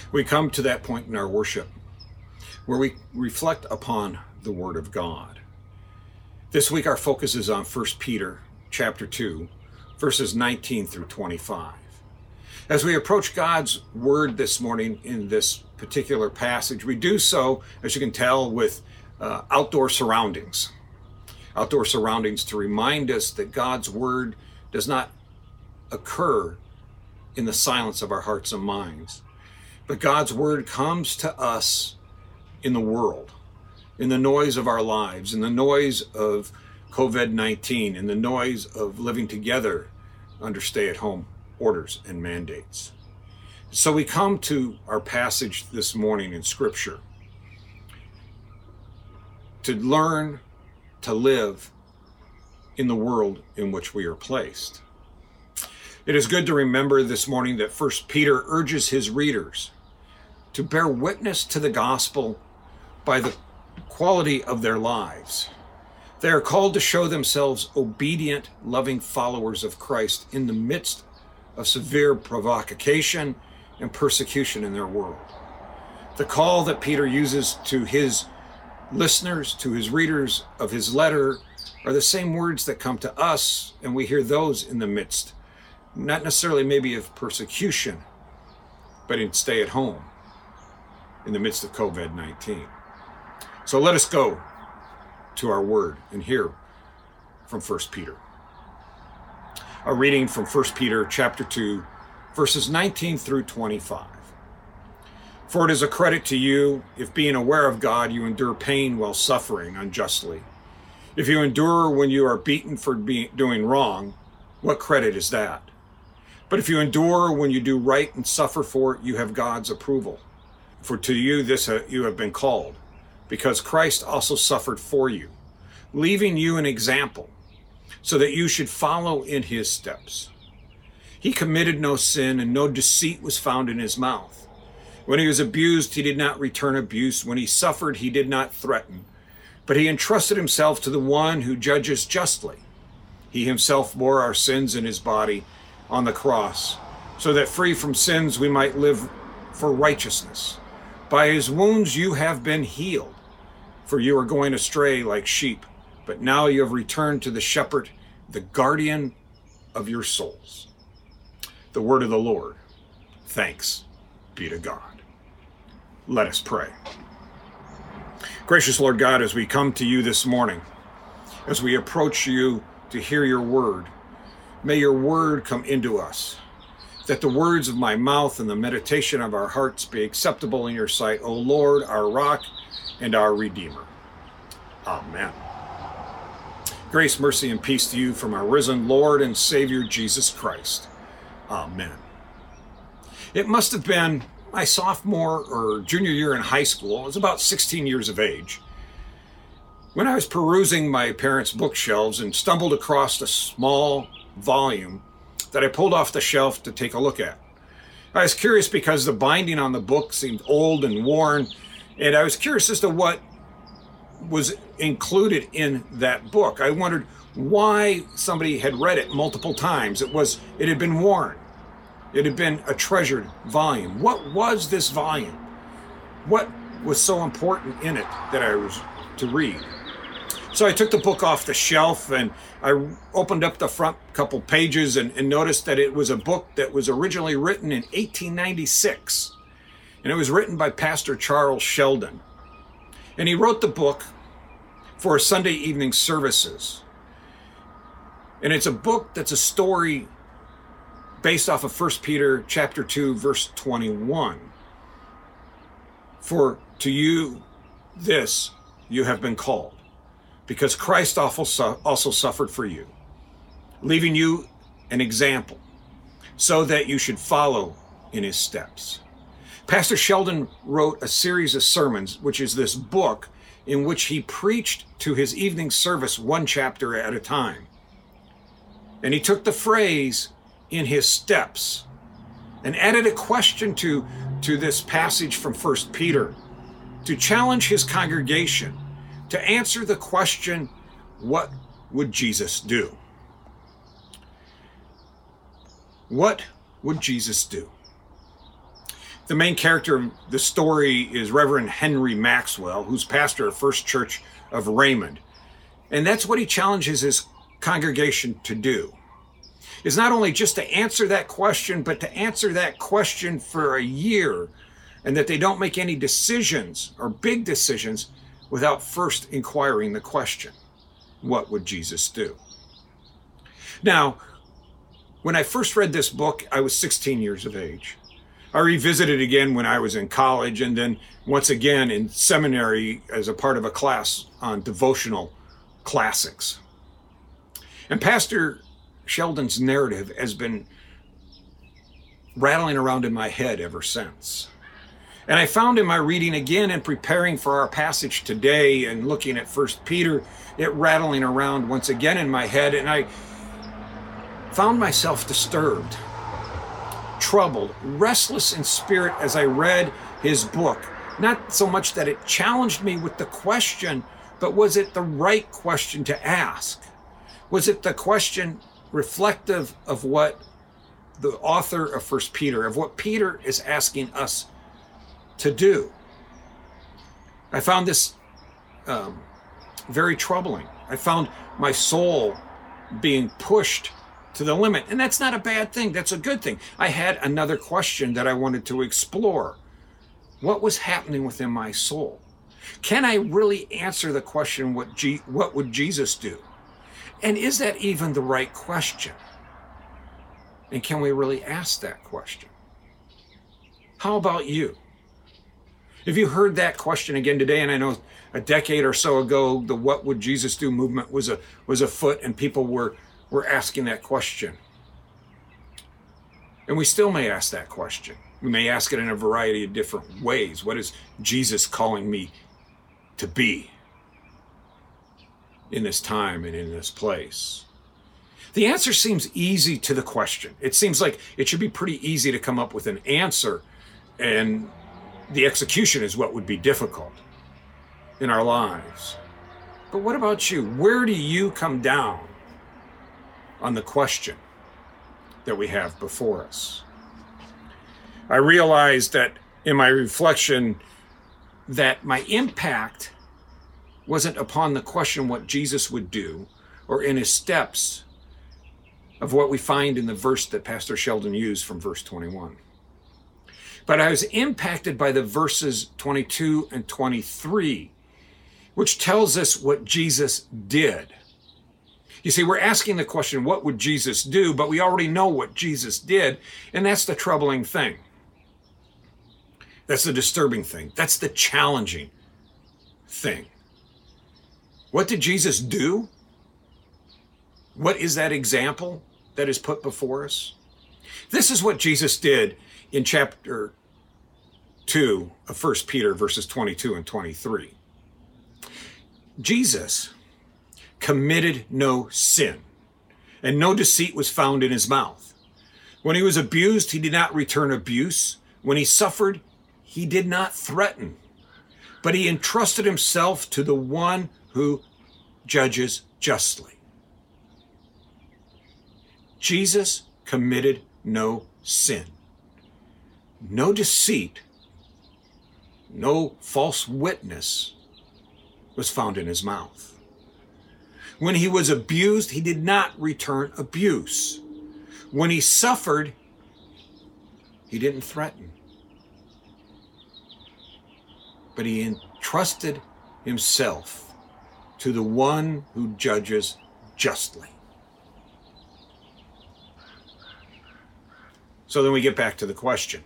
We come to that point in our worship where we reflect upon the Word of God. This week our focus is on 1 Peter chapter 2, verses 19 through 25. As we approach God's Word this morning in this particular passage, we do so, as you can tell, with outdoor surroundings. Outdoor surroundings to remind us that God's Word does not occur in the silence of our hearts and minds, but God's Word comes to us in the world, in the noise of our lives, in the noise of COVID-19, in the noise of living together under stay-at-home orders and mandates. So we come to our passage this morning in Scripture to learn to live in the world in which we are placed. It is good to remember this morning that 1 Peter urges his readers to bear witness to the gospel by the quality of their lives. They are called to show themselves obedient, loving followers of Christ in the midst of severe provocation and persecution in their world. The call that Peter uses to his listeners, to his readers of his letter, are the same words that come to us, and we hear those in the midst, not necessarily maybe of persecution, but in stay at home, in the midst of COVID-19. So let us go to our word and hear from 1 Peter. A reading from 1 Peter chapter 2, verses 19 through 25. For it is a credit to you if, being aware of God, you endure pain while suffering unjustly. If you endure when you are beaten for doing wrong, what credit is that? But if you endure when you do right and suffer for it, you have God's approval. For to you this you have been called, because Christ also suffered for you, leaving you an example, so that you should follow in his steps. He committed no sin, and no deceit was found in his mouth. When he was abused, he did not return abuse. When he suffered, he did not threaten, but he entrusted himself to the one who judges justly. He himself bore our sins in his body on the cross, so that free from sins we might live for righteousness. By his wounds you have been healed, for you are going astray like sheep, but now you have returned to the shepherd, the guardian of your souls. The word of the Lord. Thanks be to God. Let us pray. Gracious Lord God, as we come to you this morning, as we approach you to hear your word, may your word come into us, that the words of my mouth and the meditation of our hearts be acceptable in your sight, O Lord, our rock and our redeemer. Amen. Grace, mercy, and peace to you from our risen Lord and Savior, Jesus Christ. Amen. It must have been my sophomore or junior year in high school. I was about 16 years of age when I was perusing my parents' bookshelves and stumbled across a small volume that I pulled off the shelf to take a look at. I was curious because the binding on the book seemed old and worn, and I was curious as to what was included in that book. I wondered why somebody had read it multiple times. It had been worn. It had been a treasured volume. What was this volume? What was so important in it that I was to read? So I took the book off the shelf and I opened up the front couple pages and noticed that it was a book that was originally written in 1896. And it was written by Pastor Charles Sheldon. And he wrote the book for Sunday evening services. And it's a book that's a story based off of 1 Peter chapter 2, verse 21. For to you this you have been called, because Christ also suffered for you, leaving you an example, so that you should follow in his steps. Pastor Sheldon wrote a series of sermons, which is this book, in which he preached to his evening service one chapter at a time. And he took the phrase, in his steps, and added a question to this passage from 1 Peter to challenge his congregation to answer the question, what would Jesus do? What would Jesus do? The main character of the story is Reverend Henry Maxwell, who's pastor of First Church of Raymond. And that's what he challenges his congregation to do, is not only just to answer that question, but to answer that question for a year, and that they don't make any decisions or big decisions without first inquiring the question, what would Jesus do? Now, when I first read this book, I was 16 years of age. I revisited it again when I was in college, and then once again in seminary as a part of a class on devotional classics. And Pastor Sheldon's narrative has been rattling around in my head ever since. And I found in my reading again and preparing for our passage today and looking at 1 Peter, it rattling around once again in my head, and I found myself disturbed, troubled, restless in spirit as I read his book. Not so much that it challenged me with the question, but was it the right question to ask? Was it the question reflective of what the author of 1 Peter, of what Peter is asking us to do? I found this very troubling. I found my soul being pushed to the limit. And that's not a bad thing. That's a good thing. I had another question that I wanted to explore. What was happening within my soul? Can I really answer the question, what would Jesus do? And is that even the right question? And can we really ask that question? How about you? Have you heard that question again today? And I know a decade or so ago, the What Would Jesus Do movement was afoot, and people were asking that question. And we still may ask that question. We may ask it in a variety of different ways. What is Jesus calling me to be in this time and in this place? The answer seems easy to the question. It seems like it should be pretty easy to come up with an answer, and the execution is what would be difficult in our lives. But what about you? Where do you come down on the question that we have before us? I realized that in my reflection that my impact wasn't upon the question what Jesus would do or in his steps of what we find in the verse that Pastor Sheldon used from verse 21. But I was impacted by the verses 22 and 23, which tells us what Jesus did. You see, we're asking the question, what would Jesus do? But we already know what Jesus did, and that's the troubling thing. That's the disturbing thing. That's the challenging thing. What did Jesus do? What is that example that is put before us? This is what Jesus did in chapter 2 of 1 Peter, verses 22 and 23. Jesus committed no sin, and no deceit was found in his mouth. When he was abused, he did not return abuse. When he suffered, he did not threaten, but he entrusted himself to the one who judges justly. Jesus committed no sin, no deceit, no false witness was found in his mouth. When he was abused, he did not return abuse. When he suffered, he didn't threaten, but he entrusted himself to the one who judges justly. So then we get back to the question.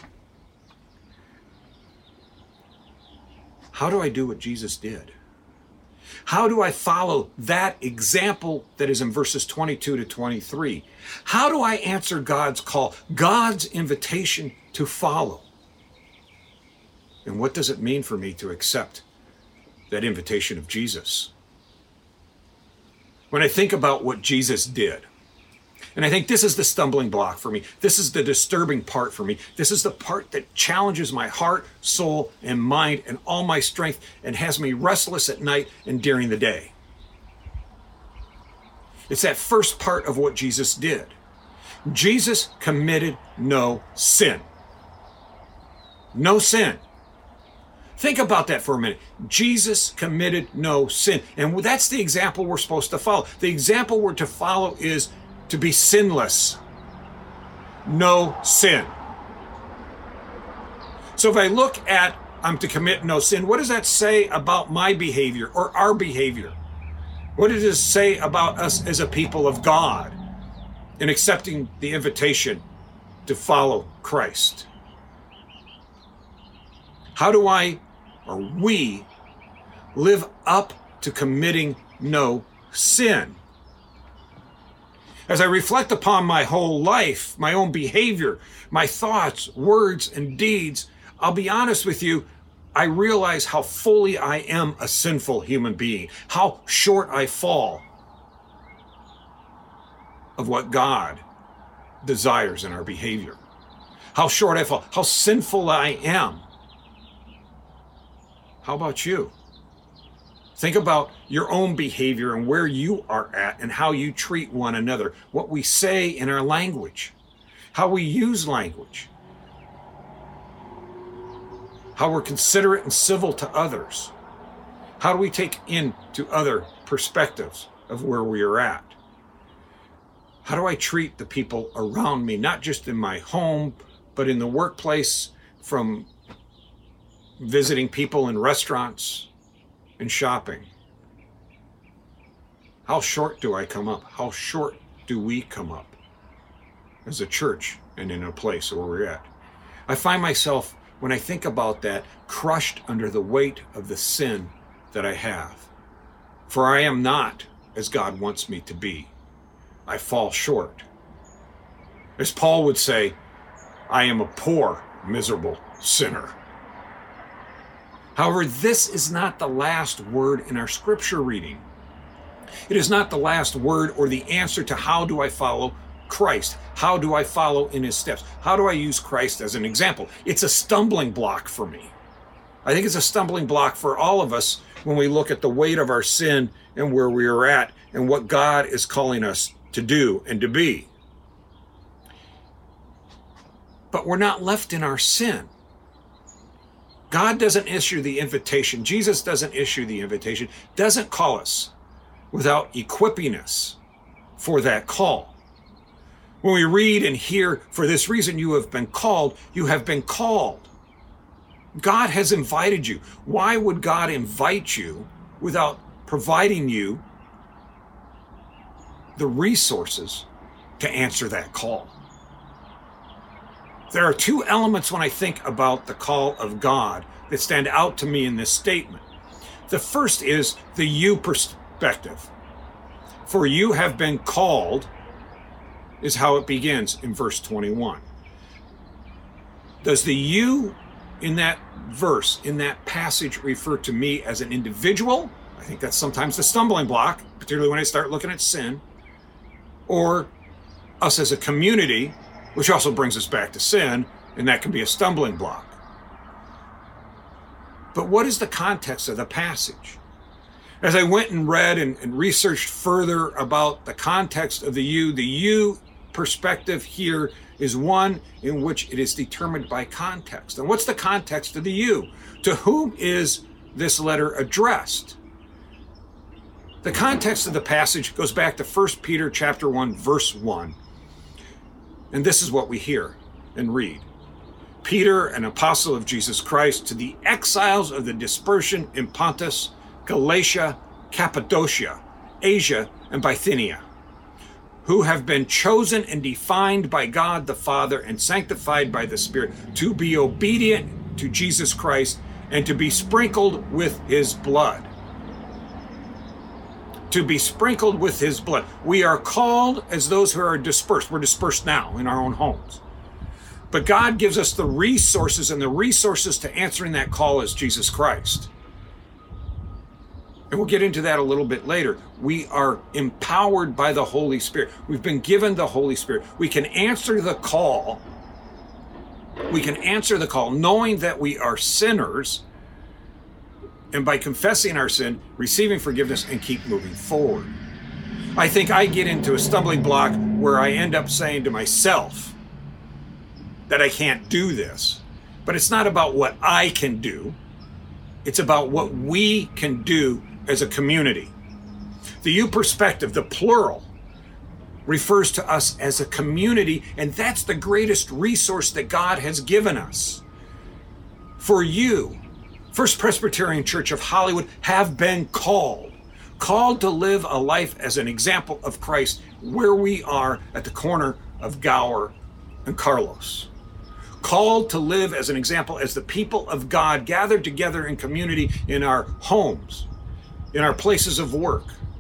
How do I do what Jesus did? How do I follow that example that is in verses 22 to 23? How do I answer God's call, God's invitation to follow? And what does it mean for me to accept that invitation of Jesus? When I think about what Jesus did, and I think this is the stumbling block for me. This is the disturbing part for me. This is the part that challenges my heart, soul, and mind and all my strength and has me restless at night and during the day. It's that first part of what Jesus did. Jesus committed no sin. no sin. Think about that for a minute. Jesus committed no sin. And that's the example we're supposed to follow. The example we're to follow is to be sinless. No sin. So if I look at I'm to commit no sin, what does that say about my behavior or our behavior? What does it say about us as a people of God in accepting the invitation to follow Christ? How do we live up to committing no sin? As I reflect upon my whole life, my own behavior, my thoughts, words, and deeds, I'll be honest with you, I realize how fully I am a sinful human being, how short I fall of what God desires in our behavior, how short I fall, how sinful I am. How about you? Think about your own behavior and where you are at and how you treat one another, what we say in our language, how we use language, how we're considerate and civil to others. How do we take into other perspectives of where we are at? How do I treat the people around me, not just in my home, but in the workplace, from visiting people in restaurants and shopping? How short do I come up? How short do we come up as a church and in a place where we're at? I find myself, when I think about that, crushed under the weight of the sin that I have. For I am not as God wants me to be. I fall short. As Paul would say, I am a poor, miserable sinner. However, this is not the last word in our scripture reading. It is not the last word or the answer to how do I follow Christ? How do I follow in his steps? How do I use Christ as an example? It's a stumbling block for me. I think it's a stumbling block for all of us when we look at the weight of our sin and where we are at and what God is calling us to do and to be. But we're not left in our sin. God doesn't issue the invitation. Jesus doesn't issue the invitation, doesn't call us without equipping us for that call. When we read and hear, for this reason you have been called, you have been called. God has invited you. Why would God invite you without providing you the resources to answer that call? There are two elements when I think about the call of God that stand out to me in this statement. The first is the you perspective. For you have been called is how it begins in verse 21. Does the you in that verse, in that passage, refer to me as an individual? I think that's sometimes the stumbling block, particularly when I start looking at sin. Or us as a community, which also brings us back to sin, and that can be a stumbling block. But what is the context of the passage? As I went and read and researched further about the context of the you perspective here is one in which it is determined by context. And what's the context of the you? To whom is this letter addressed? The context of the passage goes back to 1 Peter chapter 1, verse 1. And this is what we hear and read. Peter, an apostle of Jesus Christ, to the exiles of the dispersion in Pontus, Galatia, Cappadocia, Asia, and Bithynia, who have been chosen and defined by God the Father and sanctified by the Spirit to be obedient to Jesus Christ and to be sprinkled with his blood. To be sprinkled with his blood. We are called as those who are dispersed. We're dispersed now in our own homes. But God gives us the resources, and the resources to answering that call is Jesus Christ. And we'll get into that a little bit later. We are empowered by the Holy Spirit. We've been given the Holy Spirit. We can answer the call. We can answer the call knowing that we are sinners, and by confessing our sin, receiving forgiveness, and keep moving forward. I think I get into a stumbling block where I end up saying to myself that I can't do this. But it's not about what I can do. It's about what we can do as a community. The you perspective, the plural, refers to us as a community, and that's the greatest resource that God has given us. For you, First Presbyterian Church of Hollywood have been called to live a life as an example of Christ where we are at the corner of Gower and Carlos. Called to live as an example as the people of God gathered together in community in our homes, in our places of work,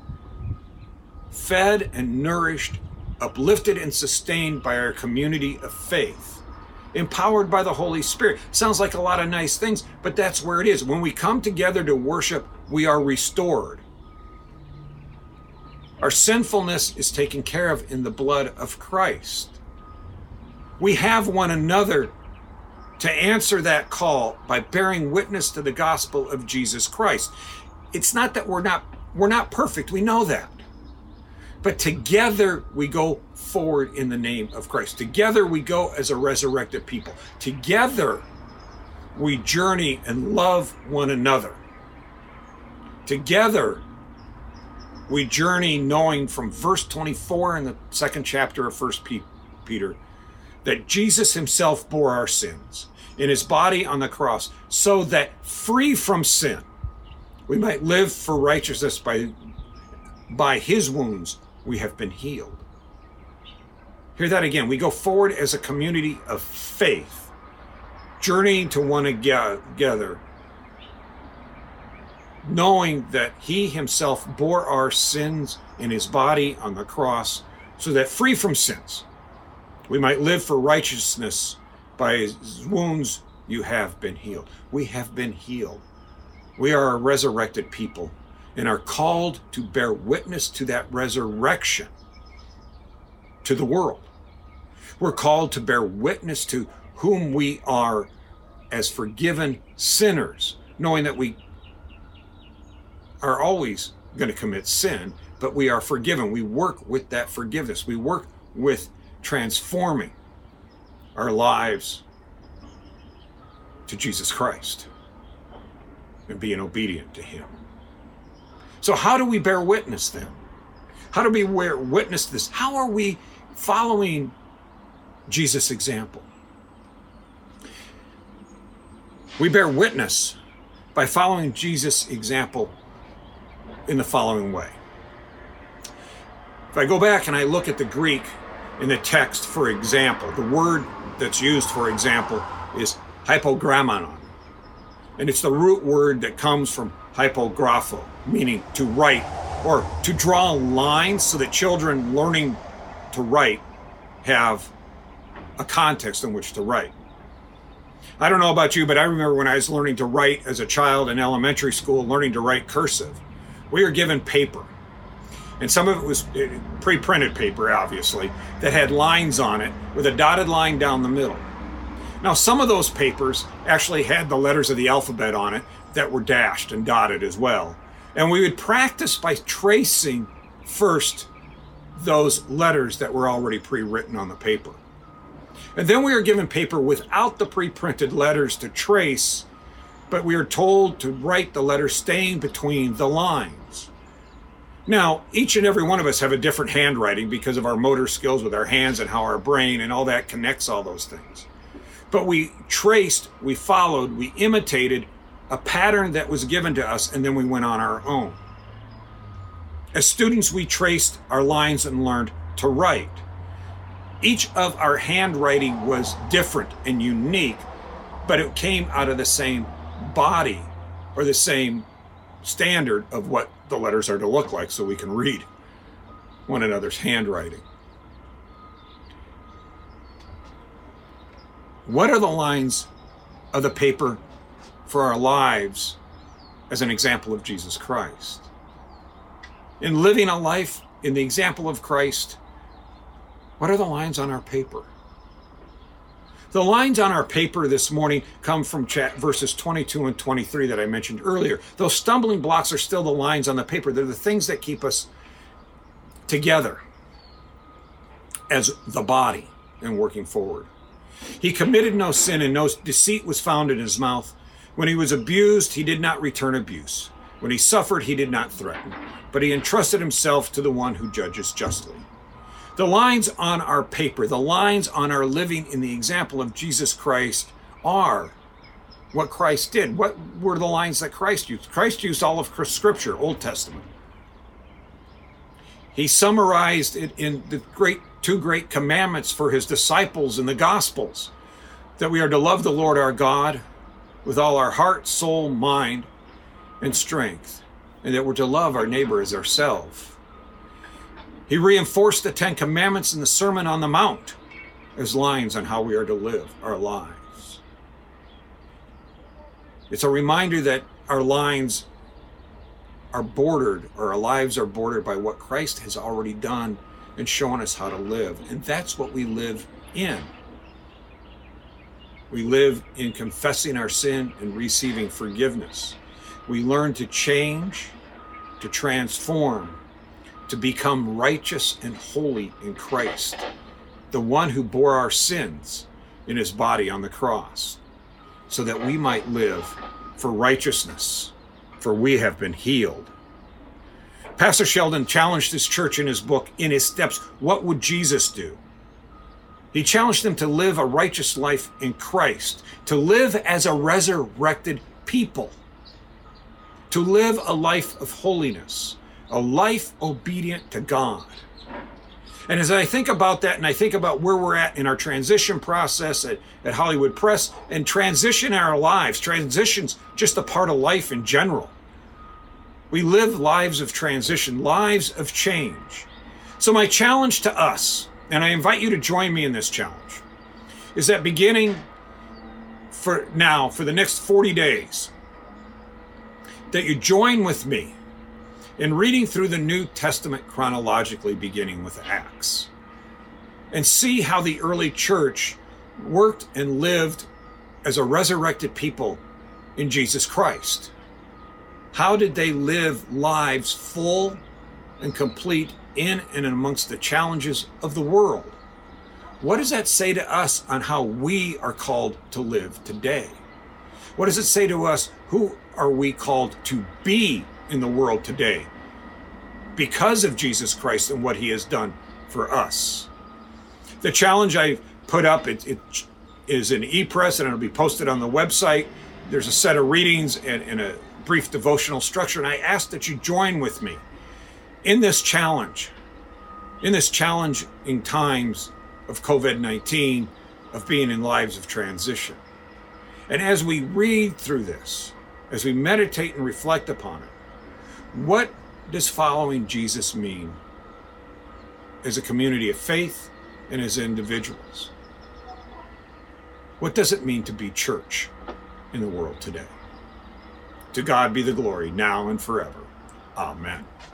fed and nourished, uplifted and sustained by our community of faith, empowered by the Holy Spirit. Sounds like a lot of nice things, but that's where it is. When we come together to worship, we are restored. Our sinfulness is taken care of in the blood of Christ. We have one another to answer that call by bearing witness to the gospel of Jesus Christ. It's not that we're not perfect. We know that. But together we go forward in the name of Christ. Together we go as a resurrected people. Together we journey and love one another. Together we journey knowing from verse 24 in the second chapter of 1 Peter that Jesus himself bore our sins in his body on the cross so that free from sin we might live for righteousness. By his wounds we have been healed. Hear that again. We go forward as a community of faith, journeying to one together, knowing that he himself bore our sins in his body on the cross so that free from sins we might live for righteousness. By his wounds you have been healed. We have been healed. We are a resurrected people and are called to bear witness to that resurrection to the world. We're called to bear witness to whom we are as forgiven sinners, knowing that we are always going to commit sin, but we are forgiven. We work with that forgiveness. We work with transforming our lives to Jesus Christ and being obedient to him. So how do we bear witness then? How do we bear witness to this? How are we following Jesus' example? We bear witness by following Jesus' example in the following way. If I go back and I look at the Greek in the text, for example, the word that's used for example is hypogrammanon. And it's the root word that comes from hypographo, meaning to write or to draw lines so that children learning to write have a context in which to write. I don't know about you, but I remember when I was learning to write as a child in elementary school, learning to write cursive, we were given paper. And some of it was pre-printed paper, obviously, that had lines on it with a dotted line down the middle. Now, some of those papers actually had the letters of the alphabet on it that were dashed and dotted as well. And we would practice by tracing first those letters that were already pre-written on the paper. And then we were given paper without the pre-printed letters to trace, but we are told to write the letters staying between the lines. Now, each and every one of us have a different handwriting because of our motor skills with our hands and how our brain and all that connects all those things. But we traced, we followed, we imitated a pattern that was given to us, and then we went on our own. As students, we traced our lines and learned to write. Each of our handwriting was different and unique, but it came out of the same body or the same standard of what the letters are to look like so we can read one another's handwriting. What are the lines of the paper for our lives as an example of Jesus Christ? In living a life in the example of Christ, what are the lines on our paper? The lines on our paper this morning come from verses 22 and 23 that I mentioned earlier. Those stumbling blocks are still the lines on the paper. They're the things that keep us together as the body and working forward. He committed no sin, and no deceit was found in his mouth. When he was abused, he did not return abuse. When he suffered, he did not threaten, but he entrusted himself to the one who judges justly. The lines on our paper, the lines on our living in the example of Jesus Christ are what Christ did. What were the lines that Christ used? Christ used all of Scripture, Old Testament. He summarized it in the two great commandments for his disciples in the Gospels, that we are to love the Lord our God with all our heart, soul, mind, and strength, and that we're to love our neighbor as ourselves. He reinforced the 10 Commandments in the Sermon on the Mount as lines on how we are to live our lives. It's a reminder that our lines are bordered, or our lives are bordered by what Christ has already done and shown us how to live. And that's what we live in. We live in confessing our sin and receiving forgiveness. We learn to change, to transform, to become righteous and holy in Christ, the one who bore our sins in his body on the cross, so that we might live for righteousness, for we have been healed. Pastor Sheldon challenged his church in his book, In His Steps, what would Jesus do? He challenged them to live a righteous life in Christ, to live as a resurrected people, to live a life of holiness, a life obedient to God. And as I think about that, and I think about where we're at in our transition process at Hollywood Press, and transition in our lives, transition's just a part of life in general. We live lives of transition, lives of change. So my challenge to us, and I invite you to join me in this challenge, is that beginning for the next 40 days, that you join with me in reading through the New Testament chronologically, beginning with Acts, and see how the early church worked and lived as a resurrected people in Jesus Christ. How did they live lives full and complete in and amongst the challenges of the world? What does that say to us on how we are called to live today? What does it say to us? Who are we called to be in the world today because of Jesus Christ and what he has done for us? The challenge I put up, it is an e-press, and it'll be posted on the website. There's a set of readings and a brief devotional structure, and I ask that you join with me in this challenge, in times of COVID-19, of being in lives of transition. And as we read through this, as we meditate and reflect upon it, what does following Jesus mean as a community of faith and as individuals? What does it mean to be church in the world today? To God be the glory, now and forever. Amen.